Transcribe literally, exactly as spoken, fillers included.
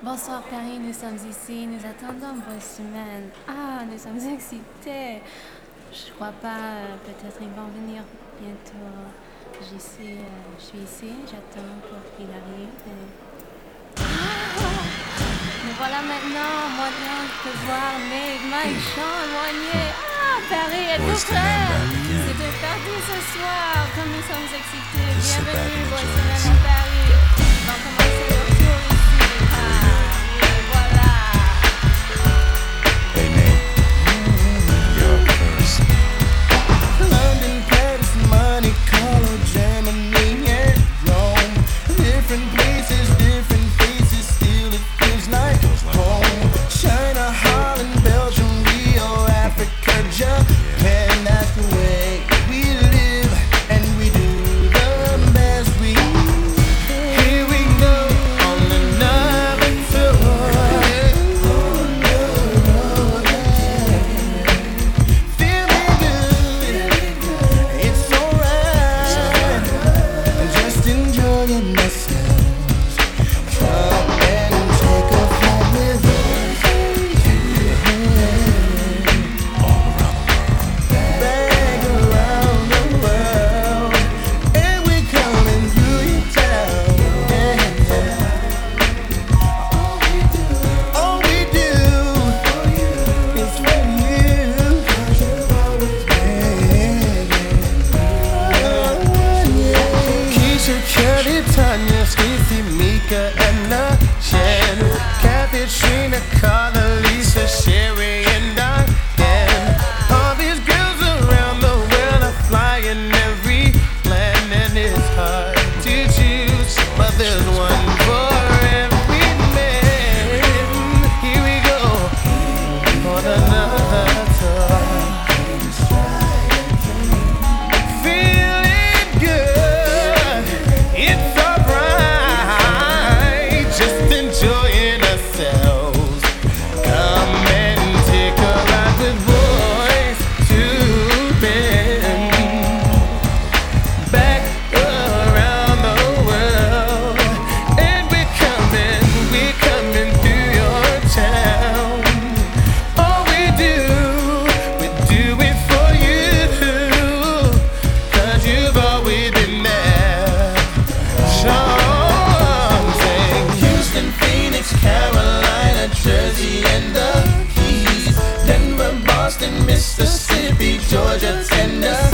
Bonsoir Paris, nous sommes ici, nous attendons vos semaines. Ah, nous sommes excités. Je crois pas, euh, peut-être ils vont venir bientôt. Je suis, euh, je suis ici, j'attends pour qu'il arrive. Et... Ah, me voilà maintenant, moyen de voir Nate, Mike, Sean, Moignet. Ah, Paris, êtes-vous prêts? C'est de party ce soir, comme nous sommes excités. Bienvenue, vos semaines à Paris. On va commencer le tour ici. Ah, et voilà. Hey Nate, you're up first. London, Paris, Monte Carlo, Germany, and Rome. Different places, different faces, still it feels like home. China, Holland, Belgium, Rio, Africa, Japan. That's the way we live, and we do the best we. Here we go on another tour. Feeling good, it's alright. Just enjoying ourselves. Come and take a flight with us. Back around the world, and we coming through your town. All we do is for you. Keisha, Kelly, Tanya, Stacey, Mika, Anna, Shan, Kathy, Trina, Carla, Lisa, Sherry, and Diane. All these girls around the world are flying every land, and it's hard to choose, but there's one for every man. Here we go on another tour. Feeling good, it's alright. Just enjoying ourselves. Come and take a ride with boys to bend. Back around the world, and we're coming, we're coming through your town. All we do, we do it for you, 'cause you've always been there. Sean, saying Houston, Phoenix, Carolina, Jersey, and the Keys, Denver, Boston, Mississippi, Georgia, Tennessee.